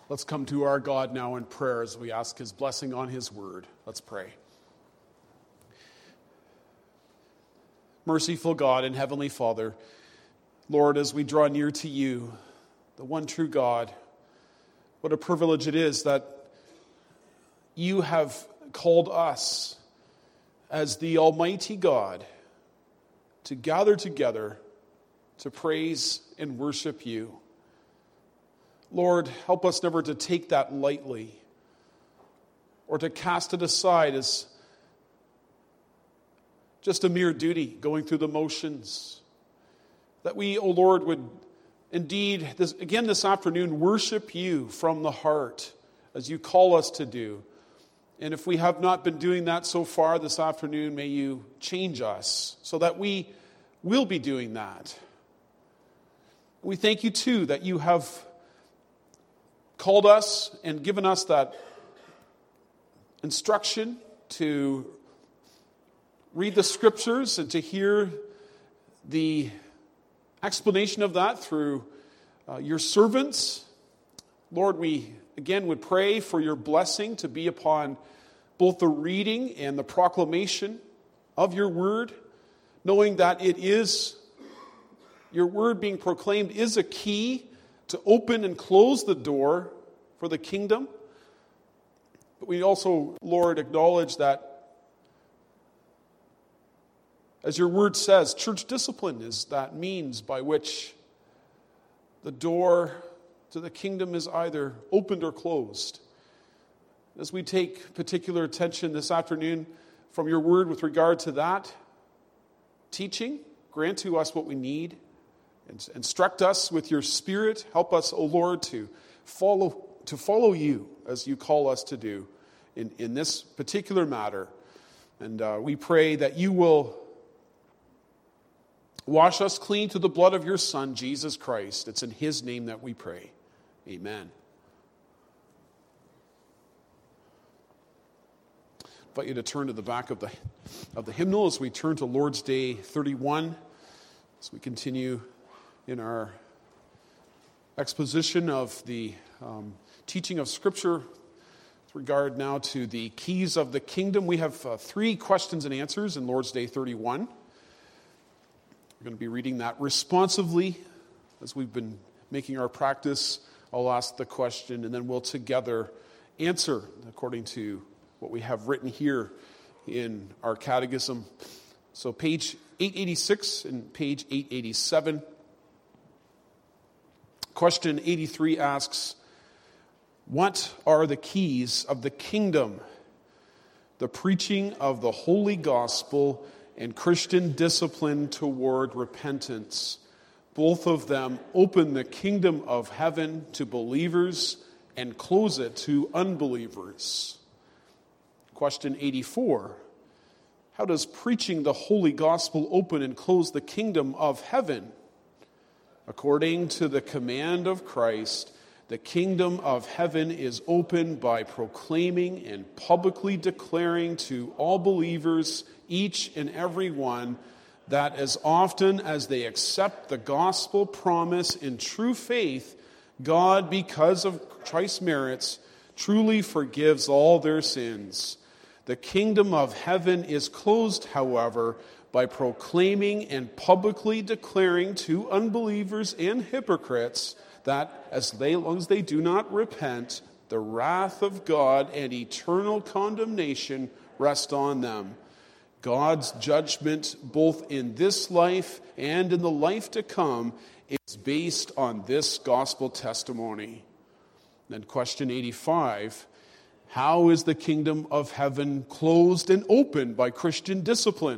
Let's come to our God now in prayer as we ask His blessing on His word. Let's pray. Merciful God and Heavenly Father, Lord, as we draw near to You, the one true God, what a privilege it is that You have called us as the Almighty God to gather together to praise and worship You. Lord, help us never to take that lightly or to cast it aside as just a mere duty going through the motions. That we, O Lord, would indeed, this afternoon, worship You from the heart as You call us to do. And if we have not been doing that so far this afternoon, may You change us so that we will be doing that. We thank You too that You have called us and given us that instruction to read the Scriptures and to hear the explanation of that through Your servants. Lord, we again would pray for Your blessing to be upon both the reading and the proclamation of Your word, knowing that it is Your word being proclaimed is a key to open and close the door for the kingdom. But we also, Lord, acknowledge that, as Your word says, church discipline is that means by which the door to the kingdom is either opened or closed. As we take particular attention this afternoon from Your word with regard to that teaching, grant to us what we need. Instruct us with Your Spirit. Help us, O Lord, to follow You as You call us to do in this particular matter. And we pray that You will wash us clean through the blood of Your Son, Jesus Christ. It's in His name that we pray. Amen. I invite you to turn to the back of the hymnal as we turn to Lord's Day 31, as we continue in our exposition of the teaching of Scripture with regard now to the keys of the kingdom. We have 3 questions and answers in Lord's Day 31. We're going to be reading that responsively as we've been making our practice. I'll ask the question and then we'll together answer according to what we have written here in our catechism. So page 886 and page 887. Question 83 asks, what are the keys of the kingdom? The preaching of the holy gospel and Christian discipline toward repentance. Both of them open the kingdom of heaven to believers and close it to unbelievers. Question 84, how does preaching the holy gospel open and close the kingdom of heaven? According to the command of Christ, the kingdom of heaven is opened by proclaiming and publicly declaring to all believers, each and every one, that as often as they accept the gospel promise in true faith, God, because of Christ's merits, truly forgives all their sins. The kingdom of heaven is closed, however, by proclaiming and publicly declaring to unbelievers and hypocrites that as long as they do not repent, the wrath of God and eternal condemnation rest on them. God's judgment, both in this life and in the life to come, is based on this gospel testimony. Then question 85, how is the kingdom of heaven closed and opened by Christian discipline?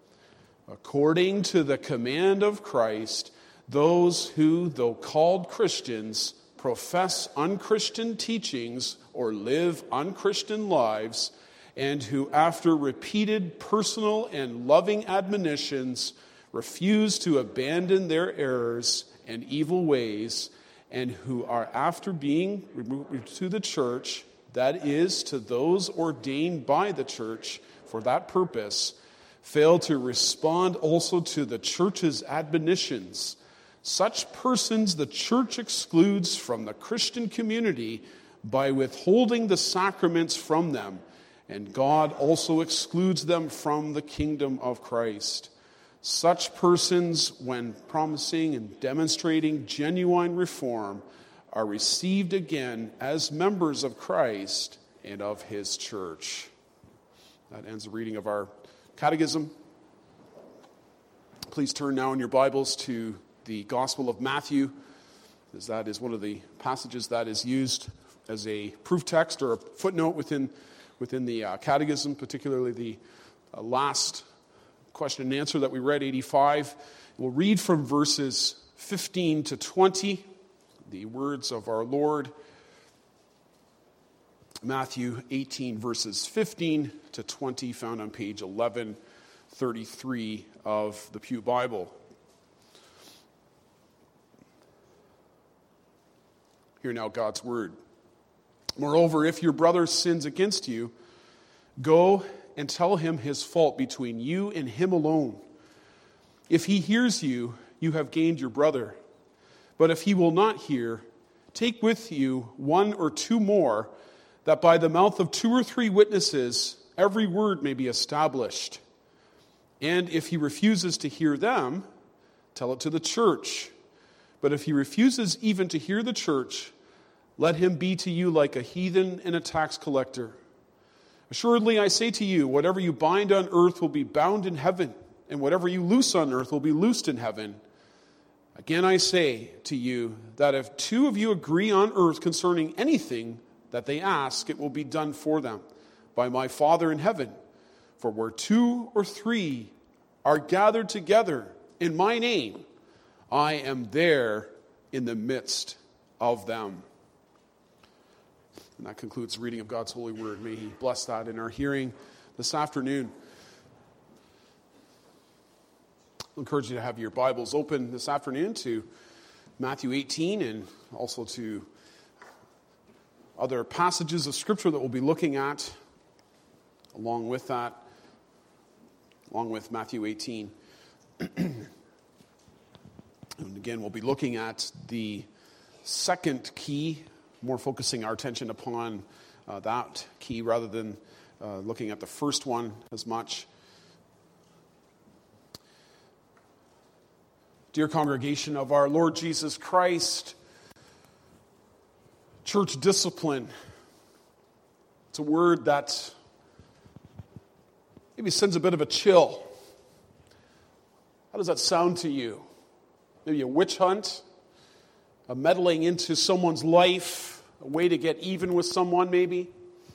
According to the command of Christ, those who, though called Christians, profess unchristian teachings or live unchristian lives, and who, after repeated personal and loving admonitions, refuse to abandon their errors and evil ways, and who are, after being removed to the church, that is, to those ordained by the church for that purpose, fail to respond also to the church's admonitions, Such persons the church excludes from the Christian community by withholding the sacraments from them, and God also excludes them from the kingdom of Christ. Such persons, when promising and demonstrating genuine reform, are received again as members of Christ and of his church. That ends the reading of our catechism. Please turn now in your Bibles to the Gospel of Matthew, as that is one of the passages that is used as a proof text or a footnote within the catechism, particularly the last question and answer that we read, 85. We'll read from verses 15 to 20, the words of our Lord. Matthew 18, verses 15 to 20, found on page 1133 of the Pew Bible. Hear now God's word. Moreover, if your brother sins against you, go and tell him his fault between you and him alone. If he hears you, you have gained your brother. But if he will not hear, take with you one or two more, that by the mouth of 2 or 3 witnesses every word may be established. And if he refuses to hear them, tell it to the church. But if he refuses even to hear the church, let him be to you like a heathen and a tax collector. Assuredly, I say to you, whatever you bind on earth will be bound in heaven, and whatever you loose on earth will be loosed in heaven. Again, I say to you that if 2 of you agree on earth concerning anything that they ask, it will be done for them by my Father in heaven. For where 2 or 3 are gathered together in my name, I am there in the midst of them. And that concludes the reading of God's holy word. May he bless that in our hearing this afternoon. I encourage you to have your Bibles open this afternoon to Matthew 18 and also to other passages of Scripture that we'll be looking at along with that, along with Matthew 18. And again, we'll be looking at the second key, more focusing our attention upon that key rather than looking at the first one as much. Dear congregation of our Lord Jesus Christ, church discipline. It's a word that maybe sends a bit of a chill. How does that sound to you? Maybe a witch hunt, a meddling into someone's life, a way to get even with someone maybe?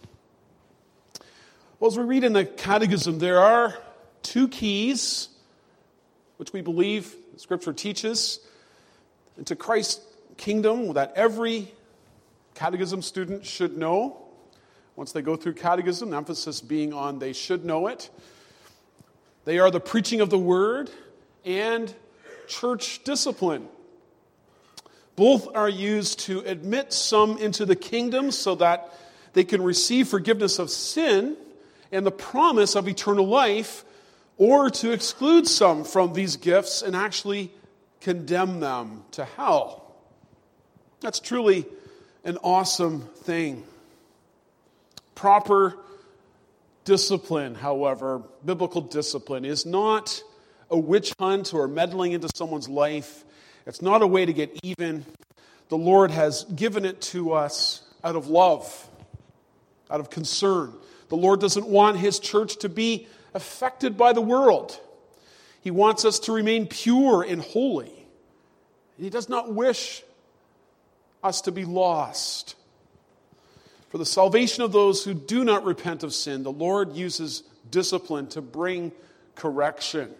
Well, as we read in the Catechism, there are 2 keys, which we believe Scripture teaches, into Christ's kingdom that every Catechism student should know. Once they go through Catechism, the emphasis being on they should know it. They are the preaching of the Word and church discipline. Both are used to admit some into the kingdom so that they can receive forgiveness of sin and the promise of eternal life, or to exclude some from these gifts and actually condemn them to hell. That's truly an awesome thing. Proper discipline, however, biblical discipline, is not a witch hunt or meddling into someone's life. It's not a way to get even. The Lord has given it to us out of love, out of concern. The Lord doesn't want His church to be affected by the world. He wants us to remain pure and holy. He does not wish us to be lost. For the salvation of those who do not repent of sin, the Lord uses discipline to bring correction.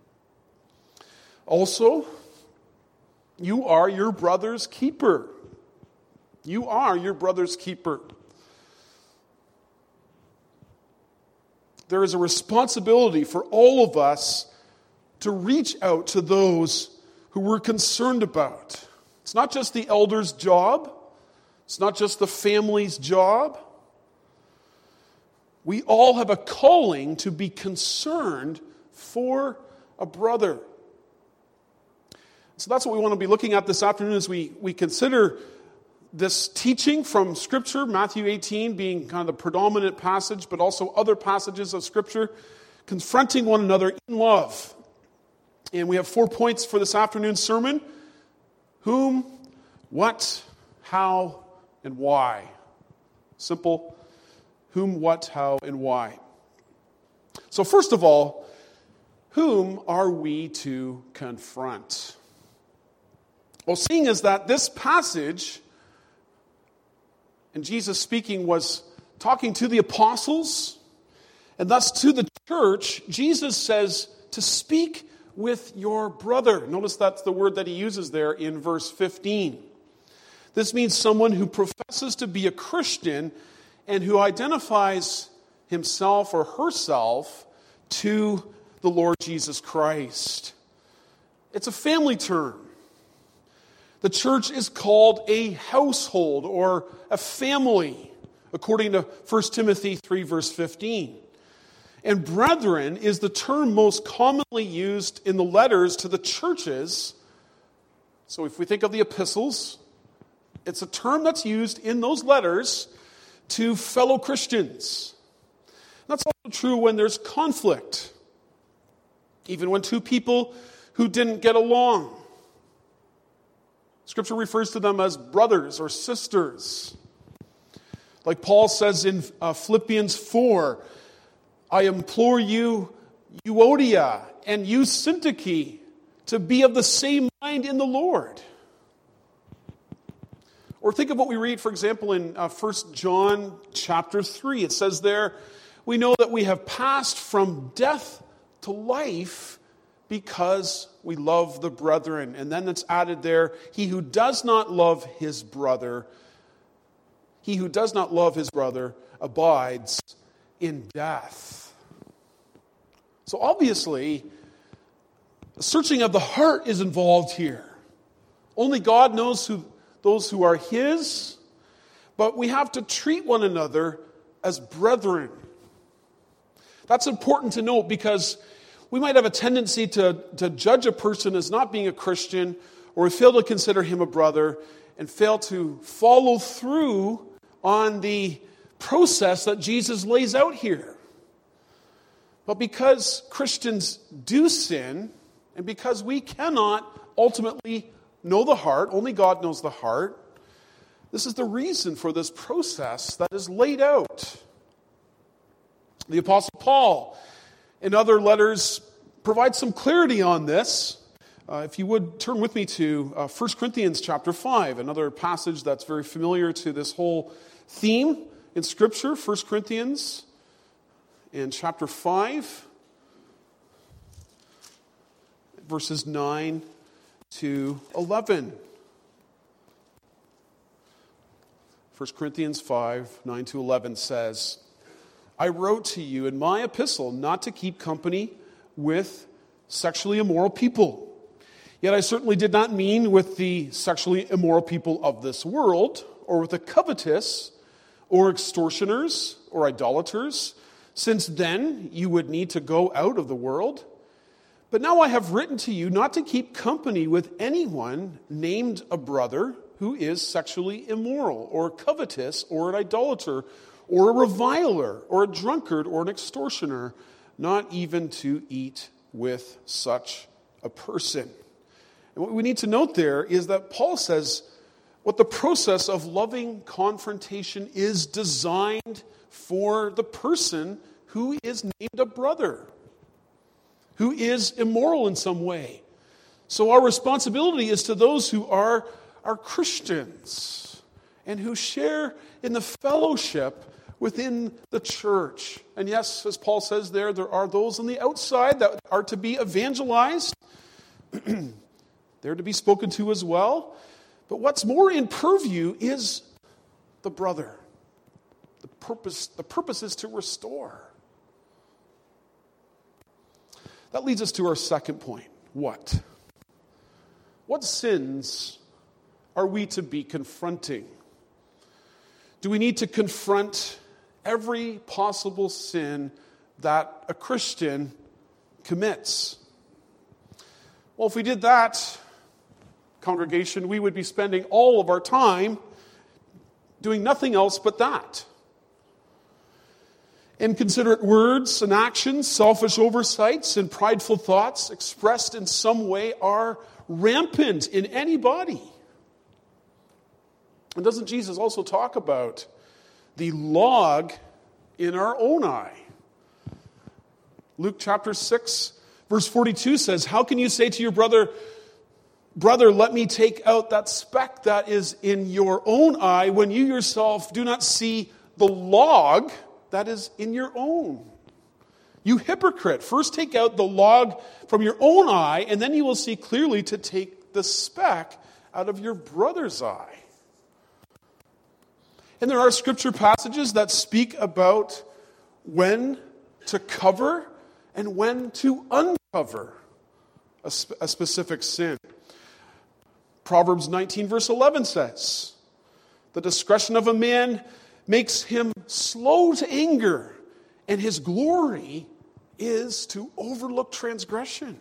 Also, you are your brother's keeper. You are your brother's keeper. There is a responsibility for all of us to reach out to those who we're concerned about. It's not just the elder's job. It's not just the family's job. We all have a calling to be concerned for a brother. So that's what we want to be looking at this afternoon as we consider this teaching from Scripture, Matthew 18 being kind of the predominant passage, but also other passages of Scripture, confronting one another in love. And we have 4 points for this afternoon's sermon: whom, what, how, and why. Simple. Whom, what, how, and why. So first of all, whom are we to confront? Well, seeing as that this passage, and Jesus speaking, was talking to the apostles, and thus to the church, Jesus says to speak with your brother. Notice that's the word that he uses there in verse 15. This means someone who professes to be a Christian and who identifies himself or herself to the Lord Jesus Christ. It's a family term. The church is called a household or a family, according to 1 Timothy 3, verse 15. And brethren is the term most commonly used in the letters to the churches. So if we think of the epistles, it's a term that's used in those letters to fellow Christians. That's also true when there's conflict, even when two people who didn't get along. Scripture refers to them as brothers or sisters. Like Paul says in Philippians 4, I implore you, Euodia and Syntyche, to be of the same mind in the Lord. Or think of what we read, for example, in 1 John chapter 3. It says there, we know that we have passed from death to life because we love the brethren. And then it's added there, he who does not love his brother abides in death. So obviously, the searching of the heart is involved here. Only God knows those who are his, but we have to treat one another as brethren. That's important to note because we might have a tendency to judge a person as not being a Christian, or fail to consider him a brother, and fail to follow through on the process that Jesus lays out here. But because Christians do sin, and because we cannot ultimately know the heart, only God knows the heart, this is the reason for this process that is laid out. The Apostle Paul, in other letters, provides some clarity on this. If you would turn with me to 1 Corinthians chapter 5, another passage that's very familiar to this whole theme in Scripture. 1 Corinthians in chapter 5, verses 9 to 11. 1 Corinthians 5, 9 to 11 says, I wrote to you in my epistle not to keep company with sexually immoral people. Yet I certainly did not mean with the sexually immoral people of this world, or with the covetous, or extortioners, or idolaters, since then you would need to go out of the world. But now I have written to you not to keep company with anyone named a brother who is sexually immoral, or covetous, or an idolater, or a reviler, or a drunkard, or an extortioner, not even to eat with such a person. And what we need to note there is that Paul says what the process of loving confrontation is designed for the person who is named a brother, who is immoral in some way. So our responsibility is to those who are Christians and who share in the fellowship within the church. And yes, as Paul says there are those on the outside that are to be evangelized. They're to be spoken to as well. But what's more in purview is the brother. The purpose is to restore. That leads us to our second point. What? What sins are we to be confronting? Do we need to confront every possible sin that a Christian commits? Well, if we did that, congregation, we would be spending all of our time doing nothing else but that. Inconsiderate words and actions, selfish oversights, and prideful thoughts expressed in some way are rampant in any body. And doesn't Jesus also talk about the log in our own eye? Luke chapter 6, verse 42 says, "How can you say to your brother, 'Brother, let me take out that speck that is in your own eye,' when you yourself do not see the log that is in your own? You hypocrite, first take out the log from your own eye, and then you will see clearly to take the speck out of your brother's eye." And there are scripture passages that speak about when to cover and when to uncover a specific sin. Proverbs 19 verse 11 says, "The discretion of a man makes him slow to anger, and his glory is to overlook transgression."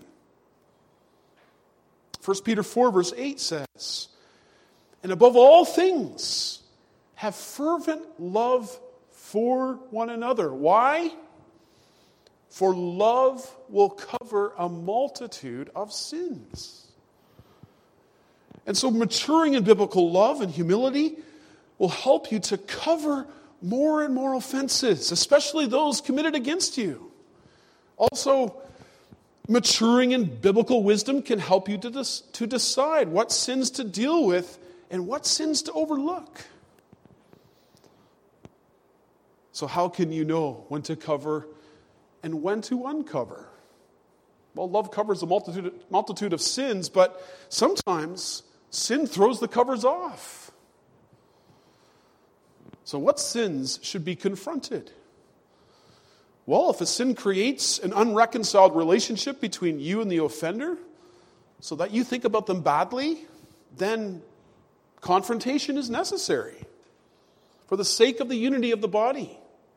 1 Peter 4 verse 8 says, "And above all things, have fervent love for one another." Why? "For love will cover a multitude of sins." And so maturing in biblical love and humility will help you to cover more and more offenses, especially those committed against you. Also, maturing in biblical wisdom can help you to decide what sins to deal with and what sins to overlook. So how can you know when to cover and when to uncover? Well, love covers a multitude of sins, but sometimes sin throws the covers off. So what sins should be confronted? Well, if a sin creates an unreconciled relationship between you and the offender, so that you think about them badly, then confrontation is necessary for the sake of the unity of the body.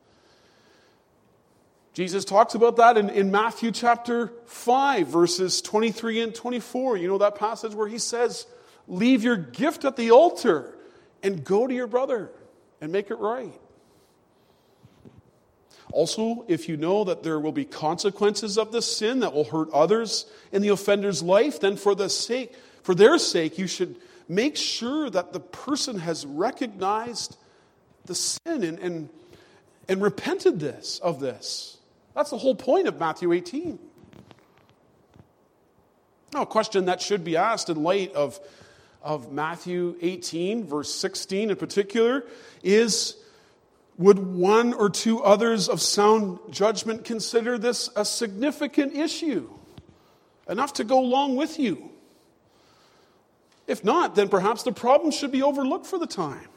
Jesus talks about that in Matthew chapter 5, verses 23 and 24. You know that passage where he says, "Leave your gift at the altar and go to your brother and make it right." Also, if you know that there will be consequences of this sin that will hurt others in the offender's life, then for their sake, you should make sure that the person has recognized the sin and repented of this. That's the whole point of Matthew 18. Now, a question that should be asked in light of Matthew 18, verse 16 in particular, is, would one or two others of sound judgment consider this a significant issue, enough to go along with you? If not, then perhaps the problem should be overlooked for the time.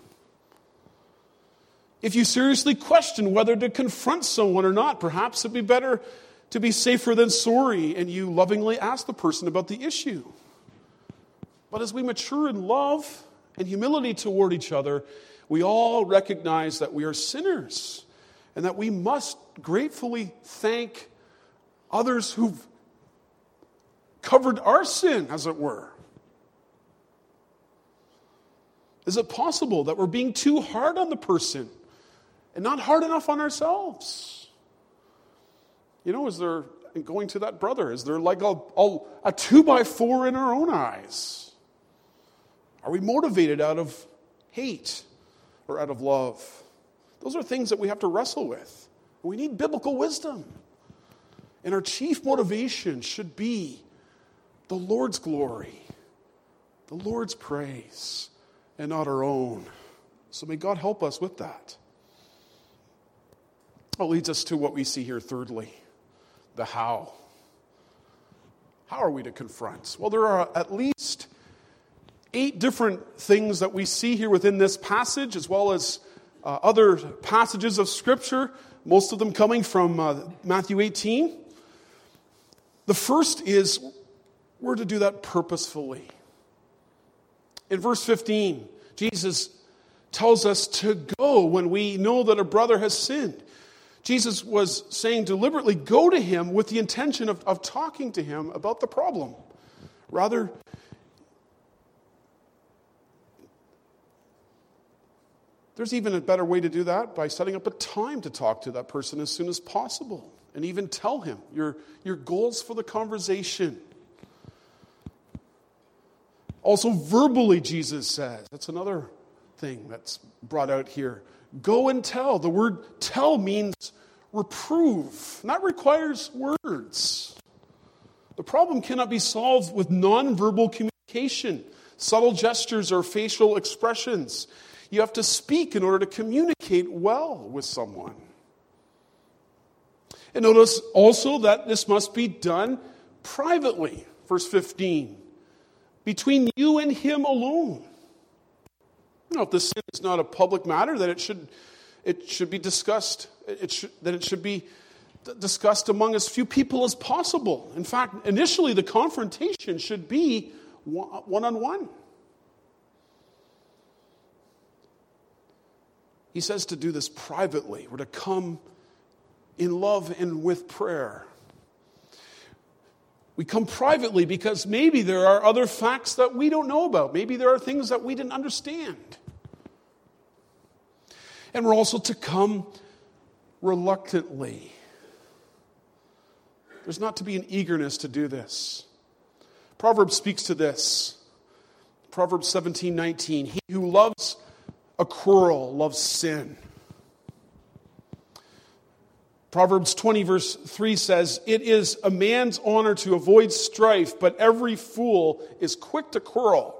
If you seriously question whether to confront someone or not, perhaps it'd be better to be safer than sorry, and you lovingly ask the person about the issue. But as we mature in love and humility toward each other, we all recognize that we are sinners and that we must gratefully thank others who've covered our sin, as it were. Is it possible that we're being too hard on the person and not hard enough on ourselves? You know, is there, going to that brother, is there like a 2x4 in our own eyes? Are we motivated out of hate or out of love? Those are things that we have to wrestle with. We need biblical wisdom. And our chief motivation should be the Lord's glory, the Lord's praise, and not our own. So may God help us with that. That leads us to what we see here thirdly, the how. How are we to confront? Well, there are at least 8 different things that we see here within this passage, as well as other passages of Scripture, most of them coming from Matthew 18. The first is we're to do that purposefully. In verse 15, Jesus tells us to go when we know that a brother has sinned. Jesus was saying deliberately, go to him with the intention of talking to him about the problem. Rather, There's even a better way to do that by setting up a time to talk to that person as soon as possible. And even tell him your goals for the conversation. Also verbally, Jesus says. That's another thing that's brought out here. Go and tell. The word tell means reprove. And that requires words. The problem cannot be solved with nonverbal communication, subtle gestures or facial expressions. You have to speak in order to communicate well with someone. And notice also that this must be done privately. Verse 15. Between you and him alone. If the sin is not a public matter, then it should be discussed. It should be discussed among as few people as possible. In fact, initially the confrontation should be one-on-one. He says to do this privately. We're to come in love and with prayer. We come privately because maybe there are other facts that we don't know about. Maybe there are things that we didn't understand. And we're also to come reluctantly. There's not to be an eagerness to do this. Proverbs speaks to this. Proverbs 17:19. He who loves a quarrel loves sin. Proverbs 20 verse 3 says, it is a man's honor to avoid strife, but every fool is quick to quarrel.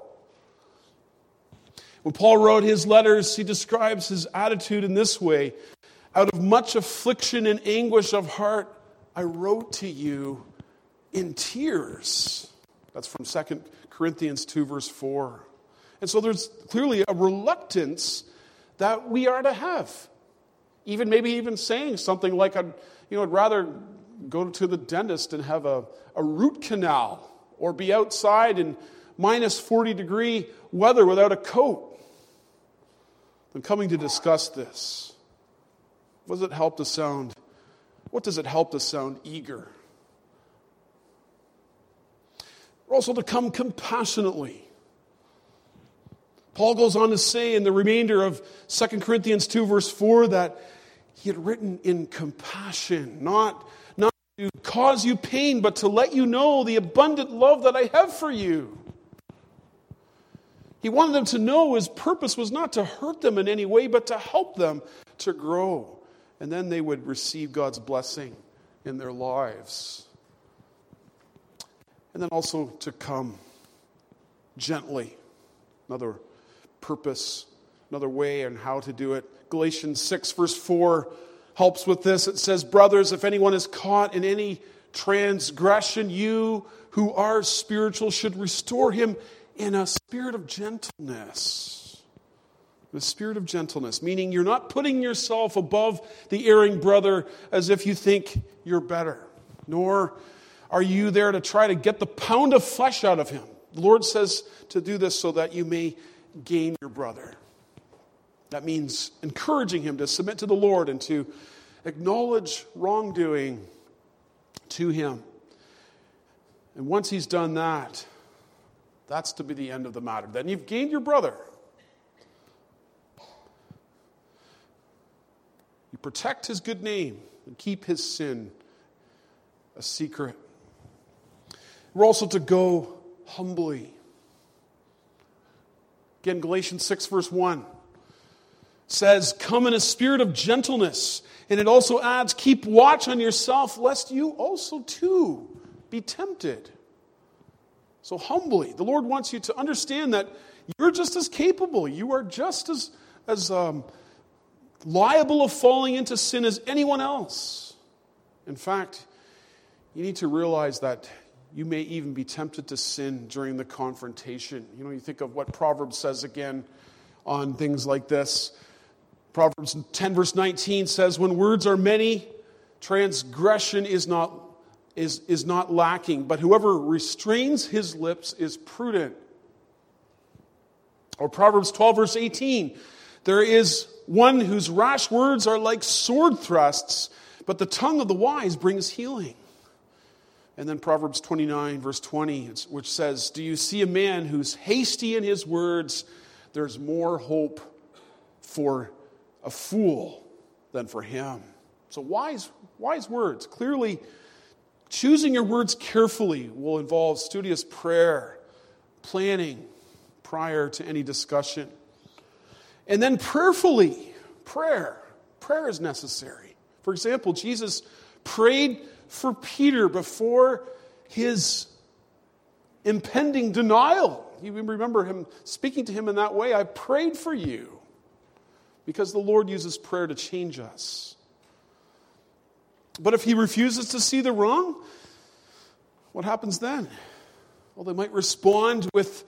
When Paul wrote his letters, he describes his attitude in this way. Out of much affliction and anguish of heart, I wrote to you in tears. That's from 2 Corinthians 2 verse 4. And so there's clearly a reluctance that we are to have. Maybe even saying something like, I'd rather go to the dentist and have a root canal or be outside in minus 40-degree weather without a coat than coming to discuss this. What does it help to sound eager? We're also to come compassionately. Paul goes on to say in the remainder of 2 Corinthians 2 verse 4 that he had written in compassion, not to cause you pain, but to let you know the abundant love that I have for you. He wanted them to know his purpose was not to hurt them in any way, but to help them to grow. And then they would receive God's blessing in their lives. And then also to come gently. Another purpose, another way on how to do it. Galatians 6 verse 4 helps with this. It says, brothers, if anyone is caught in any transgression, you who are spiritual should restore him in a spirit of gentleness. The spirit of gentleness, meaning you're not putting yourself above the erring brother as if you think you're better, nor are you there to try to get the pound of flesh out of him. The Lord says to do this so that you may gain your brother. That means encouraging him to submit to the Lord and to acknowledge wrongdoing to him. And once he's done that, that's to be the end of the matter. Then you've gained your brother. You protect his good name and keep his sin a secret. We're also to go humbly. Again, Galatians 6 verse 1 says, come in a spirit of gentleness. And it also adds, keep watch on yourself, lest you also too be tempted. So humbly, the Lord wants you to understand that you're just as capable. You are just as liable of falling into sin as anyone else. In fact, you need to realize that you may even be tempted to sin during the confrontation. You think of what Proverbs says again on things like this. Proverbs 10 verse 19 says, when words are many, transgression is not lacking, but whoever restrains his lips is prudent. Or Proverbs 12 verse 18, there is one whose rash words are like sword thrusts, but the tongue of the wise brings healing. And then Proverbs 29 verse 20, which says, do you see a man who's hasty in his words? There's more hope for a fool than for him. So wise words. Clearly, choosing your words carefully will involve studious prayer, planning prior to any discussion. And then prayerfully, prayer is necessary. For example, Jesus prayed for Peter before his impending denial. You remember him speaking to him in that way. I prayed for you. Because the Lord uses prayer to change us. But if he refuses to see the wrong, what happens then? Well, they might respond with,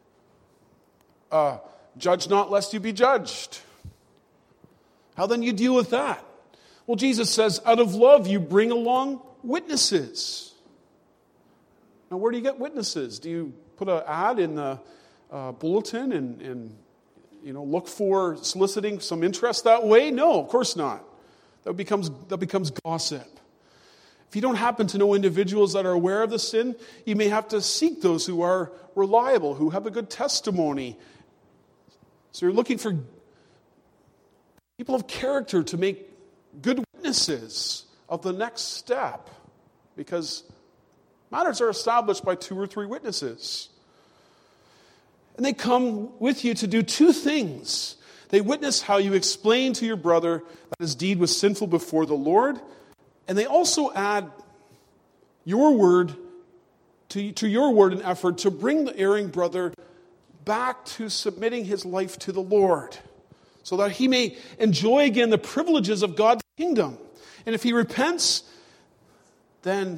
judge not lest you be judged. How then you deal with that? Well, Jesus says, out of love you bring along witnesses. Now, where do you get witnesses? Do you put an ad in the bulletin and look for soliciting some interest that way? No, of course not. That becomes gossip. If you don't happen to know individuals that are aware of the sin, you may have to seek those who are reliable, who have a good testimony. So you're looking for people of character to make good witnesses of the next step, because matters are established by 2 or 3 witnesses. And they come with you to do 2 things. They witness how you explain to your brother that his deed was sinful before the Lord, and they also add your word to your word and effort to bring the erring brother back to submitting his life to the Lord, so that he may enjoy again the privileges of God's kingdom. And if he repents, then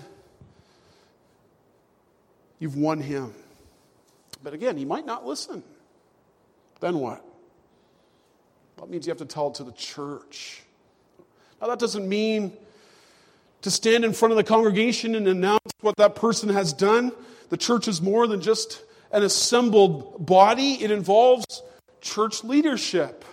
you've won him. But again, he might not listen. Then what? Well, that means you have to tell it to the church. Now, that doesn't mean to stand in front of the congregation and announce what that person has done. The church is more than just an assembled body. It involves church leadership.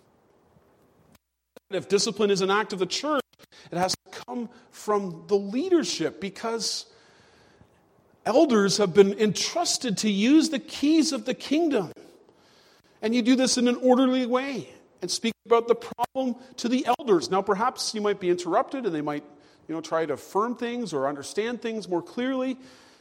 If discipline is an act of the church, it has to come from the leadership, because elders have been entrusted to use the keys of the kingdom. And you do this in an orderly way and speak about the problem to the elders. Now, perhaps you might be interrupted and they might, try to affirm things or understand things more clearly.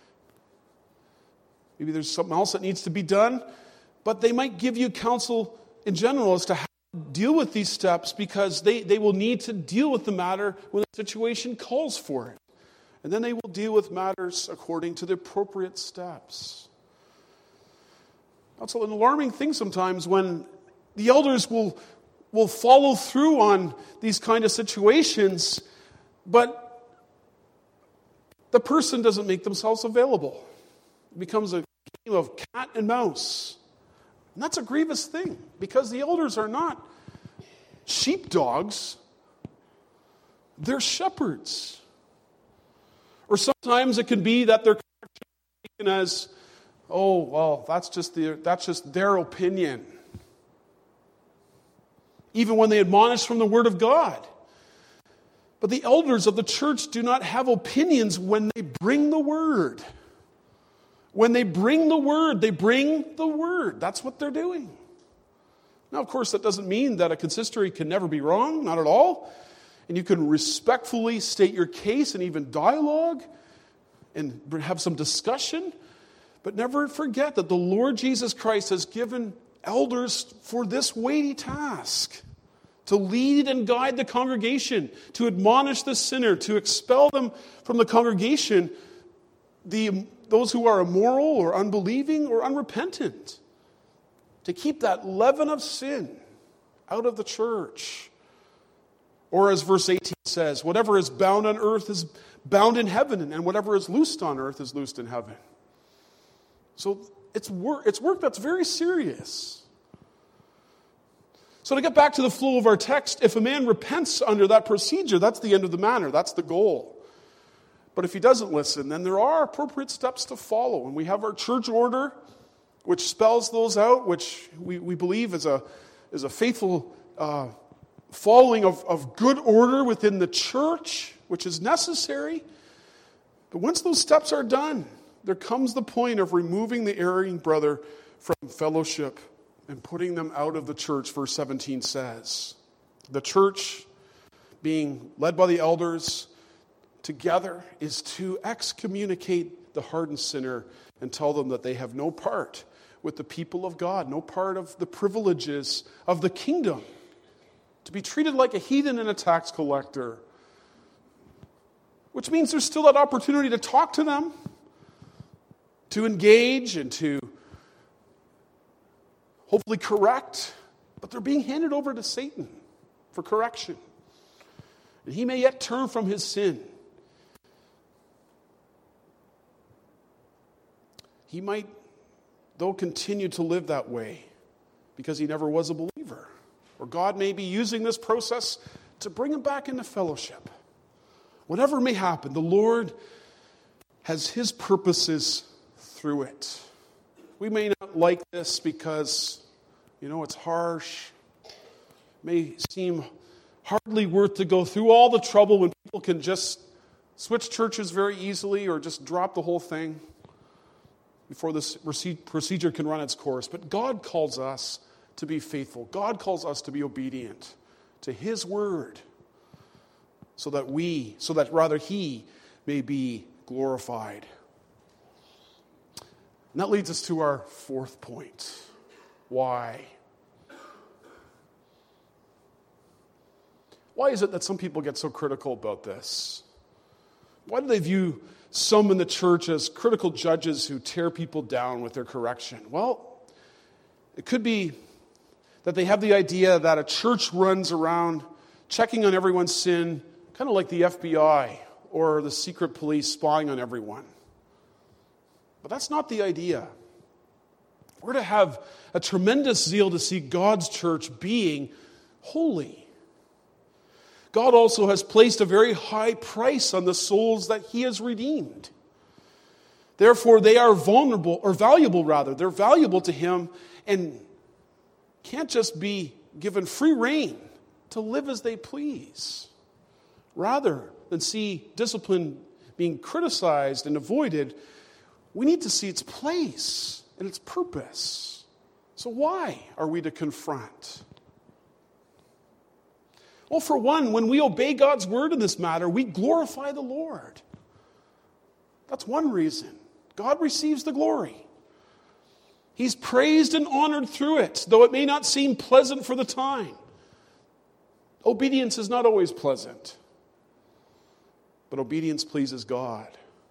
Maybe there's something else that needs to be done. But they might give you counsel in general as to how to deal with these steps, because they will need to deal with the matter when the situation calls for it. And then they will deal with matters according to the appropriate steps. That's an alarming thing sometimes when the elders will follow through on these kind of situations, but the person doesn't make themselves available. It becomes a game of cat and mouse. And that's a grievous thing, because the elders are not sheepdogs. They're shepherds. Or sometimes it can be that they're taken as, oh, well, that's just their opinion. Even when they admonish from the Word of God. But the elders of the church do not have opinions when they bring the Word. When they bring the Word, they bring the Word. That's what they're doing. Now, of course, that doesn't mean that a consistory can never be wrong, not at all. And you can respectfully state your case and even dialogue and have some discussion. But never forget that the Lord Jesus Christ has given elders for this weighty task: to lead and guide the congregation, to admonish the sinner, to expel them from the congregation, those who are immoral or unbelieving or unrepentant, to keep that leaven of sin out of the church. Or as verse 18 says, whatever is bound on earth is bound in heaven, and whatever is loosed on earth is loosed in heaven. So it's work that's very serious. So to get back to the flow of our text, if a man repents under that procedure, that's the end of the matter. That's the goal. But if he doesn't listen, then there are appropriate steps to follow. And we have our church order, which spells those out, which we believe is a faithful following of good order within the church, which is necessary. But once those steps are done, there comes the point of removing the erring brother from fellowship and putting them out of the church, verse 17 says. The church, being led by the elders together, is to excommunicate the hardened sinner and tell them that they have no part with the people of God, no part of the privileges of the kingdom, to be treated like a heathen and a tax collector, which means there's still that opportunity to talk to them, to engage and to hopefully correct, but they're being handed over to Satan for correction. And he may yet turn from his sin. He might, though, continue to live that way because he never was a believer. Or God may be using this process to bring him back into fellowship. Whatever may happen, the Lord has his purposes through it. We may not like this because, it's harsh. It may seem hardly worth to go through all the trouble when people can just switch churches very easily or just drop the whole thing before this procedure can run its course. But God calls us to be faithful. God calls us to be obedient to his word so that he may be glorified. And that leads us to our fourth point. Why? Why is it that some people get so critical about this? Why do they view some in the church as critical judges who tear people down with their correction? Well, it could be that they have the idea that a church runs around checking on everyone's sin, kind of like the FBI or the secret police spying on everyone. But that's not the idea. We're to have a tremendous zeal to see God's church being holy. God also has placed a very high price on the souls that he has redeemed. Therefore, they are valuable. They're valuable to him and can't just be given free rein to live as they please. Rather than see discipline being criticized and avoided, we need to see its place and its purpose. So why are we to confront? Well, for one, when we obey God's word in this matter, we glorify the Lord. That's one reason. God receives the glory. He's praised and honored through it, though it may not seem pleasant for the time. Obedience is not always pleasant, but obedience pleases God.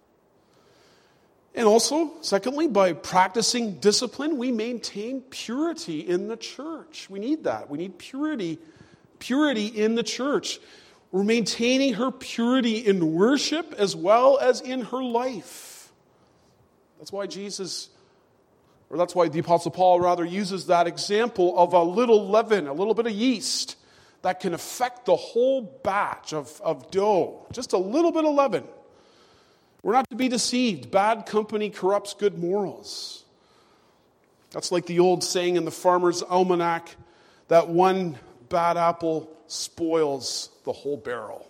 And also, secondly, by practicing discipline, we maintain purity in the church. We need that. We need purity in the church. We're maintaining her purity in worship as well as in her life. That's why the Apostle Paul uses that example of a little leaven, a little bit of yeast that can affect the whole batch of dough. Just a little bit of leaven. We're not to be deceived. Bad company corrupts good morals. That's like the old saying in the Farmer's Almanac that one bad apple spoils the whole barrel.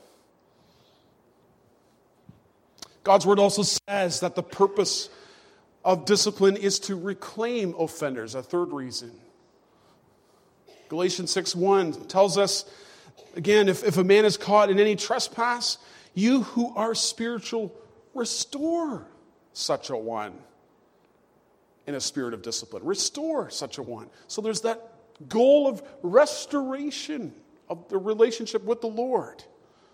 God's word also says that the purpose of discipline is to reclaim offenders, a third reason. Galatians 6:1 tells us, again, if a man is caught in any trespass, you who are spiritual, restore such a one in a spirit of discipline. Restore such a one. So there's that goal of restoration of the relationship with the Lord.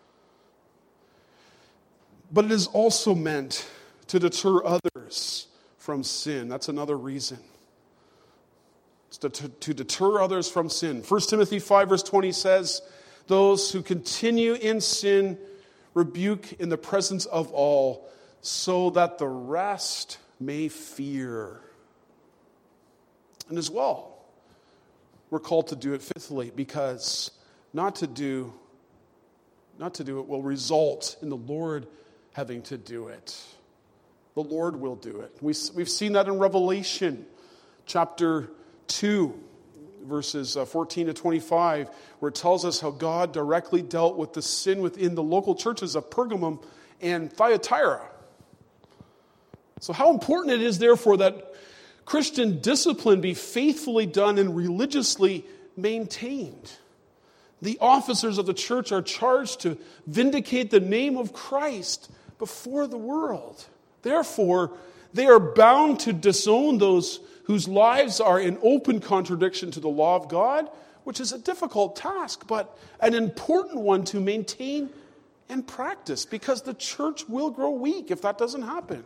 But it is also meant to deter others from sin. That's another reason. It's to deter others from sin. 1 Timothy 5 verse 20 says, those who continue in sin rebuke in the presence of all, so that the rest may fear. And as well, we're called to do it fifthly, because not to do it will result in the Lord having to do it. The Lord will do it. We've seen that in Revelation chapter 2, verses 14 to 25, where it tells us how God directly dealt with the sin within the local churches of Pergamum and Thyatira. So how important it is, therefore, that Christian discipline be faithfully done and religiously maintained. The officers of the church are charged to vindicate the name of Christ before the world. Therefore, they are bound to disown those whose lives are in open contradiction to the law of God, which is a difficult task, but an important one to maintain and practice, because the church will grow weak if that doesn't happen.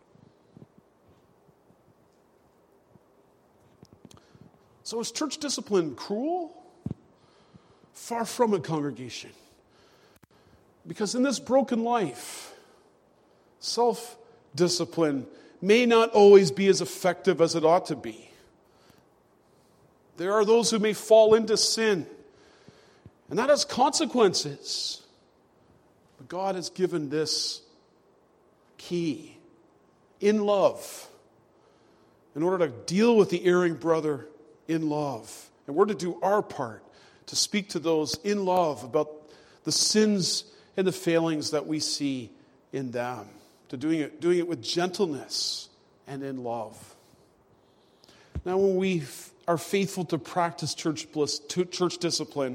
So is church discipline cruel? Far from it, congregation. Because in this broken life, self-discipline may not always be as effective as it ought to be. There are those who may fall into sin, and that has consequences. But God has given this key in love in order to deal with the erring brother in love. And we're to do our part to speak to those in love about the sins and the failings that we see in them. To doing it with gentleness and in love. Now, when we are faithful to practice church discipline,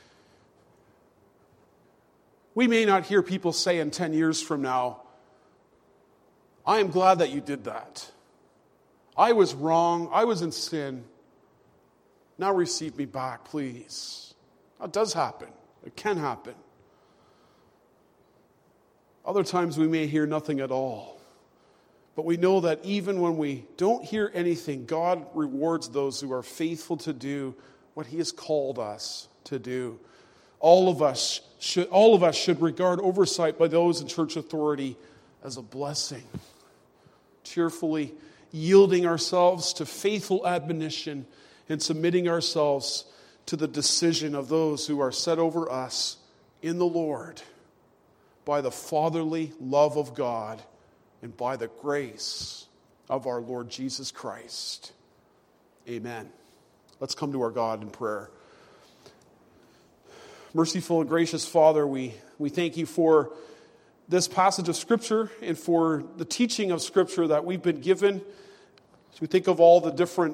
we may not hear people say in 10 years from now, I am glad that you did that. I was wrong. I was in sin. Now receive me back, please. That does happen. It can happen. Other times we may hear nothing at all. But we know that even when we don't hear anything, God rewards those who are faithful to do what He has called us to do. All of us should regard oversight by those in church authority as a blessing. Cheerfully yielding ourselves to faithful admonition and submitting ourselves to the decision of those who are set over us in the Lord by the fatherly love of God and by the grace of our Lord Jesus Christ. Amen. Let's come to our God in prayer. Merciful and gracious Father, we thank you for this passage of Scripture and for the teaching of Scripture that we've been given. As we think of all the different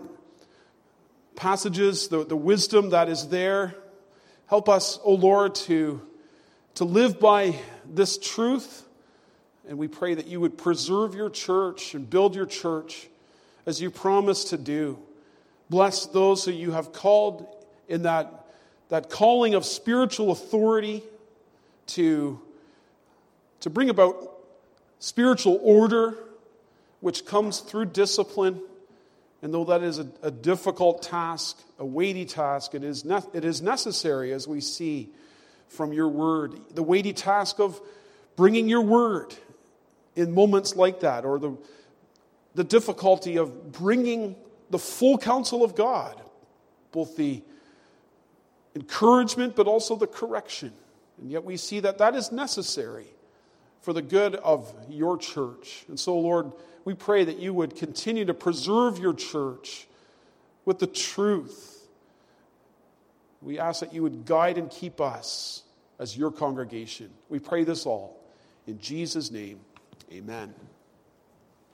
passages, the wisdom that is there, help us, O Lord, to live by this truth. And we pray that you would preserve your church and build your church as you promised to do. Bless those who you have called in that calling of spiritual authority to bring about spiritual order, which comes through discipline. And though that is a difficult task, a weighty task, it is necessary, as we see from your word. The weighty task of bringing your word in moments like that, or the difficulty of bringing the full counsel of God, both the encouragement but also the correction. And yet we see that is necessary for the good of your church. And so, Lord, we pray that you would continue to preserve your church with the truth. We ask that you would guide and keep us as your congregation. We pray this all in Jesus' name. Amen.